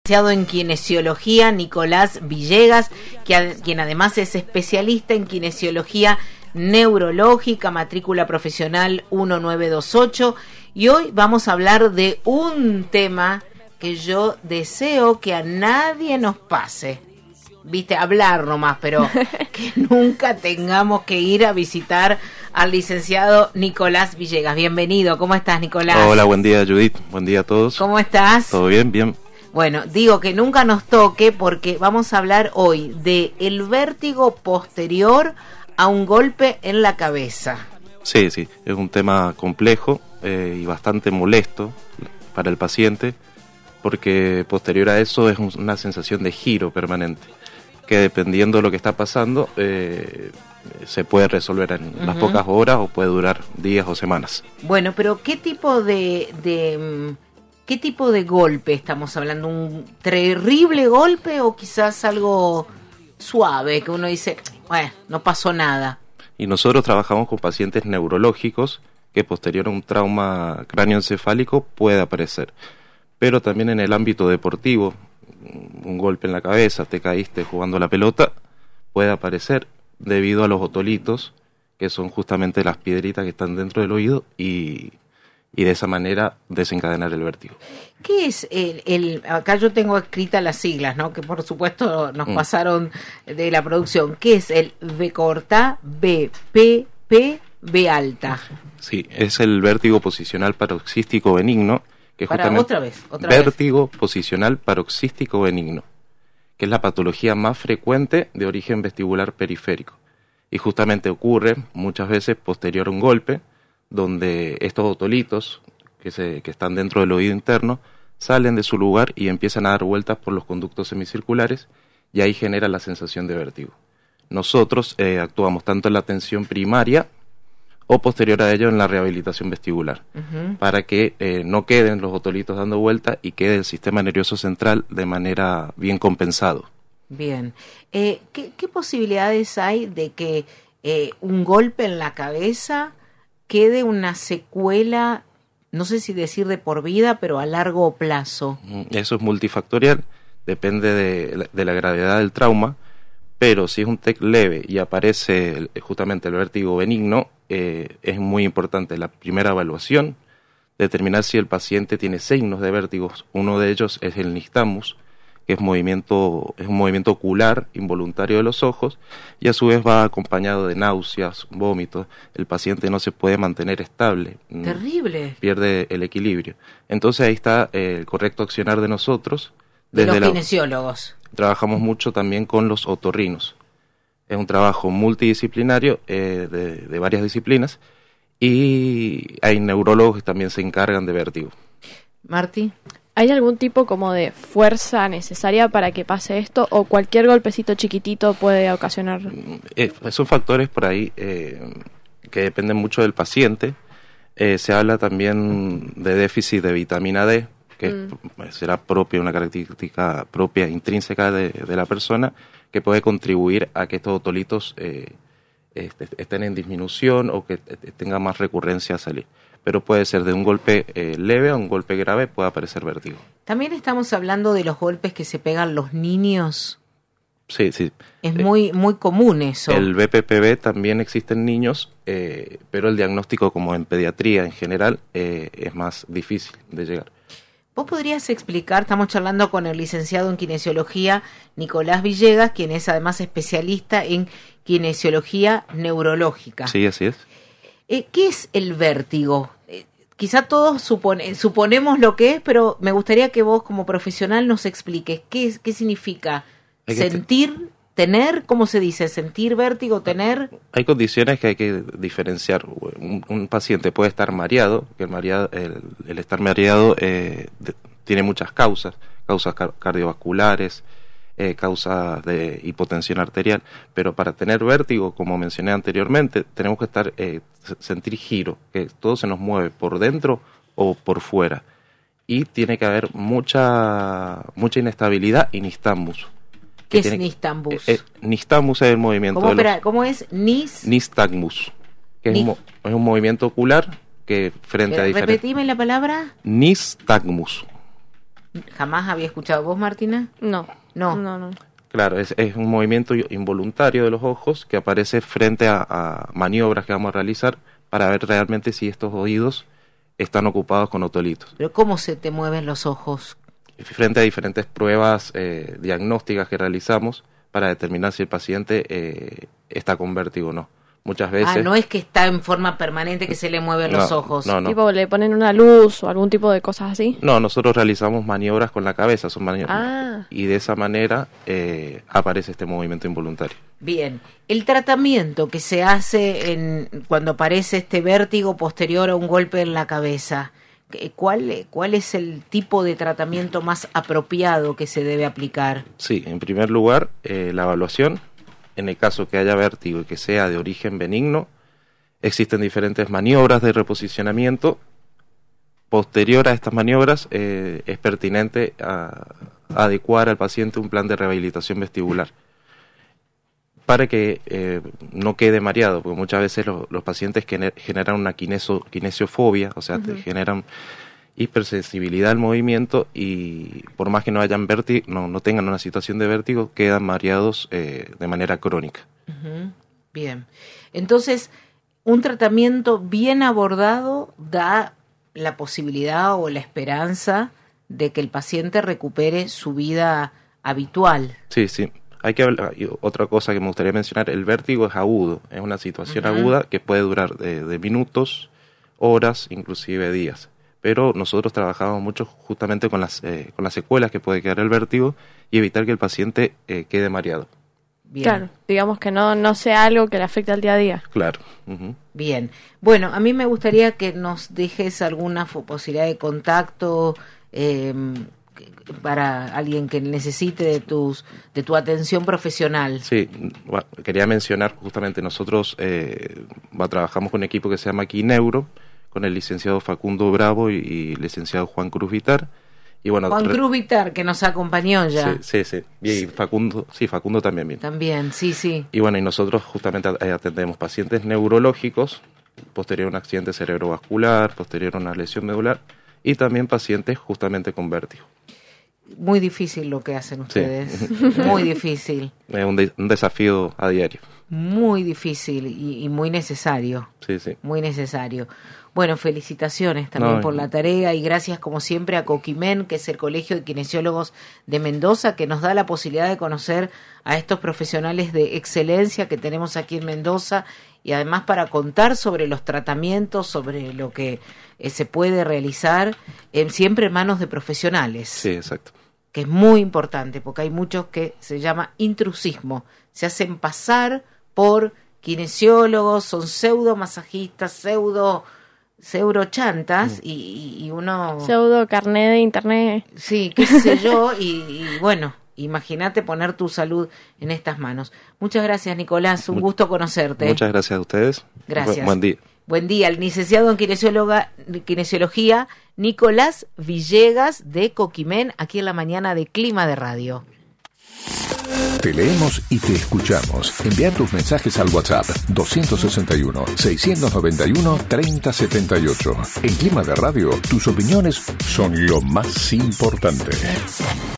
licenciado en kinesiología, Nicolás Villegas, quien además es especialista en kinesiología neurológica, matrícula profesional 1928, y hoy vamos a hablar de un tema que yo deseo que a nadie nos pase. Viste, hablar nomás, pero que nunca tengamos que ir a visitar al licenciado Nicolás Villegas. Bienvenido, ¿cómo estás, Nicolás? Hola, buen día, Judith, buen día a todos. ¿Cómo estás? ¿Todo bien? Bien. Bueno, digo que nunca nos toque porque vamos a hablar hoy de el vértigo posterior a un golpe en la cabeza. Sí, es un tema complejo y bastante molesto para el paciente, porque posterior a eso es una sensación de giro permanente, que dependiendo de lo que está pasando, se puede resolver en las pocas horas o puede durar días o semanas. Bueno, pero ¿qué tipo de golpe estamos hablando? ¿Un terrible golpe o quizás algo suave que uno dice, bueno, no pasó nada? Y nosotros trabajamos con pacientes neurológicos que posterior a un trauma cráneoencefálico puede aparecer, pero también en el ámbito deportivo, un golpe en la cabeza, te caíste jugando a la pelota, puede aparecer debido a los otolitos, que son justamente las piedritas que están dentro del oído, y de esa manera desencadenar el vértigo. ¿Qué es acá yo tengo escritas las siglas, ¿no? Que por supuesto nos pasaron de la producción. ¿Qué es el V corta, B, P, P, B alta? Sí, es el vértigo posicional paroxístico benigno, que es justamente otra vez. Vértigo posicional paroxístico benigno, que es la patología más frecuente de origen vestibular periférico. Y justamente ocurre muchas veces posterior a un golpe, donde estos otolitos que están dentro del oído interno salen de su lugar y empiezan a dar vueltas por los conductos semicirculares, y ahí genera la sensación de vértigo. Nosotros actuamos tanto en la atención primaria o posterior a ello en la rehabilitación vestibular, para que no queden los otolitos dando vueltas y quede el sistema nervioso central de manera bien compensado. Bien. ¿Qué posibilidades hay de que un golpe en la cabeza quede una secuela, no sé si decir de por vida, pero a largo plazo? Eso es multifactorial, depende de la gravedad del trauma, pero si es un TEC leve y aparece justamente el vértigo benigno, es muy importante la primera evaluación, determinar si el paciente tiene signos de vértigos. Uno de ellos es el nixtamus, que es un movimiento ocular involuntario de los ojos, y a su vez va acompañado de náuseas, vómitos. El paciente no se puede mantener estable. Terrible. Pierde el equilibrio. Entonces ahí está el correcto accionar de nosotros. De los kinesiólogos. Trabajamos mucho también con los otorrinos. Es un trabajo multidisciplinario de varias disciplinas, y hay neurólogos que también se encargan de vértigo. Marti. ¿Hay algún tipo como de fuerza necesaria para que pase esto, o cualquier golpecito chiquitito puede ocasionar? Son factores por ahí que dependen mucho del paciente. Se habla también de déficit de vitamina D, que será propia, una característica propia, intrínseca de la persona, que puede contribuir a que estos otolitos estén en disminución o que tenga más recurrencia a salir. Pero puede ser de un golpe leve a un golpe grave, puede aparecer vértigo. También estamos hablando de los golpes que se pegan los niños. Sí. Es muy común eso. El BPPV también existe en niños, pero el diagnóstico, como en pediatría en general, es más difícil de llegar. ¿Vos podrías explicar? Estamos charlando con el licenciado en kinesiología Nicolás Villegas, quien es además especialista en kinesiología neurológica. Sí, así es. ¿Qué es el vértigo? Quizá todos suponemos lo que es, pero me gustaría que vos como profesional nos expliques qué significa sentir, tener, ¿cómo se dice? Sentir, vértigo, tener. Hay condiciones que hay que diferenciar. Un paciente puede estar mareado, que el estar mareado tiene muchas causas cardiovasculares, causas de hipotensión arterial, pero para tener vértigo, como mencioné anteriormente, tenemos que sentir giro, que todo se nos mueve por dentro o por fuera, y tiene que haber mucha inestabilidad y nixtamus. ¿Qué es nixtamus? Nixtamus es el movimiento. ¿Cómo es? Nixtamus, que es un movimiento ocular que frente a diferentes. Repetime la palabra. Nixtamus. ¿Jamás había escuchado vos, Martina? No. No. Claro, es un movimiento involuntario de los ojos que aparece frente a maniobras que vamos a realizar para ver realmente si estos oídos están ocupados con otolitos. ¿Pero cómo se te mueven los ojos? Frente a diferentes pruebas diagnósticas que realizamos para determinar si el paciente está con vértigo o no. Muchas veces... no es que está en forma permanente que se le mueven los ojos. No. Tipo, ¿le ponen una luz o algún tipo de cosas así? No, nosotros realizamos maniobras con la cabeza, son maniobras. Y de esa manera aparece este movimiento involuntario. Bien, el tratamiento que se hace cuando aparece este vértigo posterior a un golpe en la cabeza, ¿cuál es el tipo de tratamiento más apropiado que se debe aplicar? Sí, en primer lugar, la evaluación. En el caso que haya vértigo y que sea de origen benigno, existen diferentes maniobras de reposicionamiento. Posterior a estas maniobras, es pertinente adecuar al paciente un plan de rehabilitación vestibular para que no quede mareado, porque muchas veces los pacientes generan una kinesiofobia, o sea, generan hipersensibilidad al movimiento y por más que no hayan no tengan una situación de vértigo, quedan mareados de manera crónica. Bien, entonces un tratamiento bien abordado da la posibilidad o la esperanza de que el paciente recupere su vida habitual. Sí. Hay que hablar, otra cosa que me gustaría mencionar, el vértigo es agudo, es una situación aguda que puede durar de minutos, horas, inclusive días. Pero nosotros trabajamos mucho justamente con las secuelas que puede quedar el vértigo y evitar que el paciente quede mareado. Bien. Claro, digamos que no sea algo que le afecte al día a día. Claro. Bien. Bueno, a mí me gustaría que nos dejes alguna posibilidad de contacto para alguien que necesite de tu atención profesional. Sí, quería mencionar justamente nosotros trabajamos con un equipo que se llama Quineuro, con el licenciado Facundo Bravo y licenciado Juan Cruz Vitar. Y bueno, Juan Cruz Vitar, que nos acompañó ya. Sí. Y Facundo también viene. También, sí. Y bueno, y nosotros justamente atendemos pacientes neurológicos, posterior a un accidente cerebrovascular, posterior a una lesión medular, y también pacientes justamente con vértigo. Muy difícil lo que hacen ustedes, muy difícil. Es un desafío a diario. Muy difícil y muy necesario. Sí. Muy necesario. Bueno, felicitaciones también por la tarea y gracias como siempre a Coquimen, que es el Colegio de Kinesiólogos de Mendoza, que nos da la posibilidad de conocer a estos profesionales de excelencia que tenemos aquí en Mendoza y además para contar sobre los tratamientos, sobre lo que se puede realizar siempre en manos de profesionales. Sí, exacto. Que es muy importante porque hay muchos que se llama intrusismo, se hacen pasar por kinesiólogos, son pseudo masajistas, pseudo chantas y uno... Pseudo carnet de internet. Sí, qué sé yo, y bueno, imagínate poner tu salud en estas manos. Muchas gracias, Nicolás, un gusto conocerte. Muchas gracias a ustedes. Gracias. Buen día. Buen día, el licenciado en kinesiología Nicolás Villegas de Coquimen, aquí en la mañana de Clima de Radio. Te leemos y te escuchamos. Envía tus mensajes al WhatsApp 261-691-3078. En Clima de Radio, tus opiniones son lo más importante.